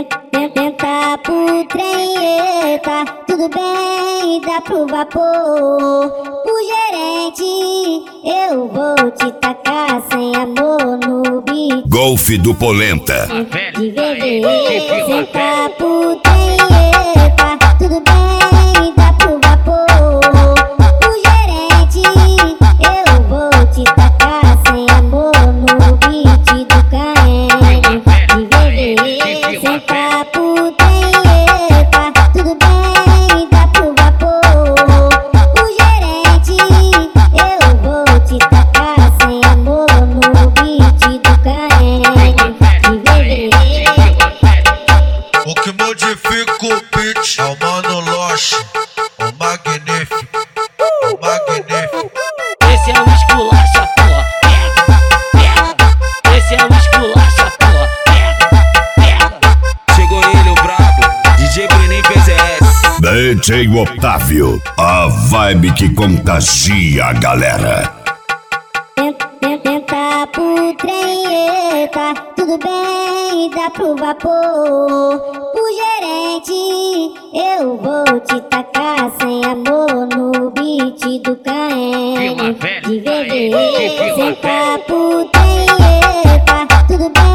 Tenta pro trem, tá tudo bem, dá pro vapor. O gerente, eu vou te tacar sem amor no beat. Golfe do Polenta. De VVE, senta pro trem, tá tudo bem, dá pro vapor. O gerente, eu vou te tacar sem amor no beat do Caene. De VVE, senta pro trem, tá tudo bem, dá pro vapor. O gerente, eu vou te tacar sem amor no beat do Caene. De VVE. O que modifica o beat é o Mano Loche, o magnífico, o magnífico. Esse é o esculacha, porra, pega. Esse é o esculacha, porra, pega. Chegou ele, o brabo, DJ Brenin PZS. DJ Otávio, a vibe que contagia a galera. Tenta pro trem, tá tudo bem, dá pro vapor. O gerente, eu vou te tacar sem amor no beat do Caene. De VVE, senta pro trem, tá tudo bem.